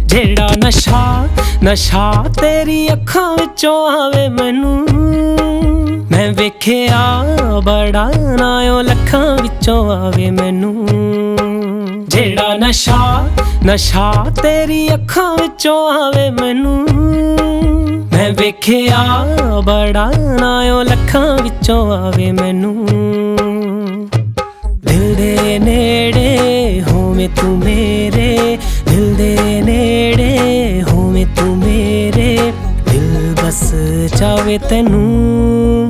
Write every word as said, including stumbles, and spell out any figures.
ਜਿਹੜਾ ਨਸ਼ਾ ਨਸ਼ਾ ਤੇਰੀ ਅੱਖਾਂ ਵਿੱਚੋਂ ਆਵੇ ਮੈਨੂੰ, ਮੈਂ ਵੇਖਿਆ ਬੜਾ ਨਾ ਓ ਲੱਖਾਂ ਵਿੱਚੋਂ ਆਵੇ ਮੈਨੂੰ। ਜਿਹੜਾ ਨਸ਼ਾ ਨਸ਼ਾ ਤੇਰੀ ਅੱਖਾਂ ਵਿੱਚੋਂ ਆਵੇ ਮੈਨੂੰ, ਮੈਂ ਵੇਖਿਆ ਬੜਾ ਨਾ ਓ ਲੱਖਾਂ ਵਿੱਚੋਂ ਆਵੇ ਮੈਨੂੰ। ਦਿਲ ਦੇ ਨੇੜੇ ਹੋਵੇਂ ਤੂੰ ਮੇਰੇ, ਦਿਲ ਦੇ ਨੇੜੇ ਹੋਵੇਂ ਤੂੰ ਮੇਰੇ, ਦਿਲ ਬਸ ਚਾਵੇ ਤੈਨੂੰ।